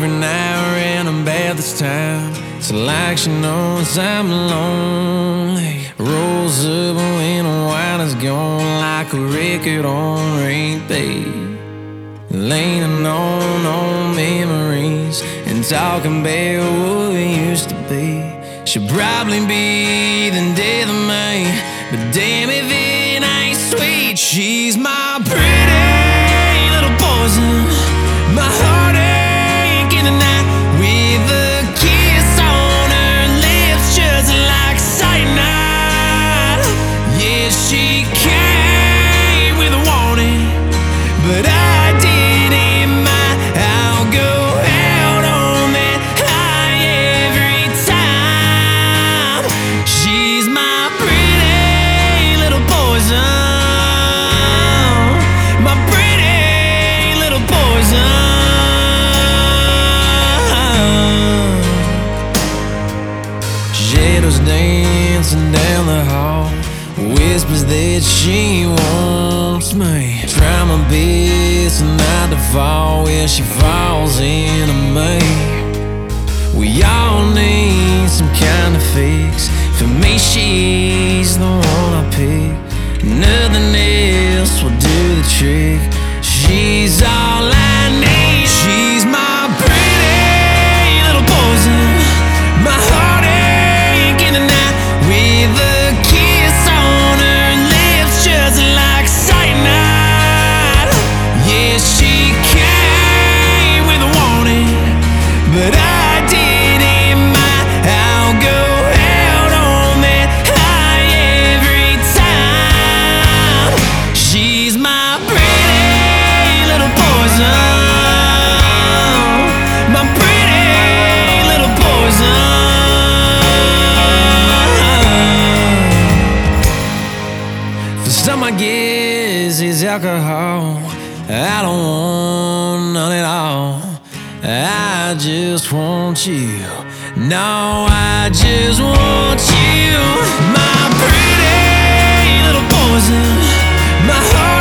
every night random bad this time. It's like she knows I'm lonely. Rolls up when the wine is gone, like a record on repeat. Leaning on memories and talking about what we used to be. She'll probably be the death of me, but damn if it ain't sweet. She's my pretty little poison, my heartache in the night, with a kiss on her lips just like cyanide. Yeah, she came with a warning, but I didn't mind. I'll go out on that high every time. She's my pretty little poison, my pretty little poison. Shadows dancing down the hall, whispers that she wants me. Try my best not to fall where she falls into me. We all need some kind of fix. For me, she's the one I pick. Nothing else will do the trick. She's all I need. She's my pretty little poison, my heartache in the night, with a kiss on her lips just like cyanide. Yeah, she came with a warning, but I didn't mind. I'll go out on that high every time. She's my pretty little poison, my pretty little poison. For some, I guess it's alcohol. I don't want none at all. I just want you. No, I just want you. My pretty little poison, my heart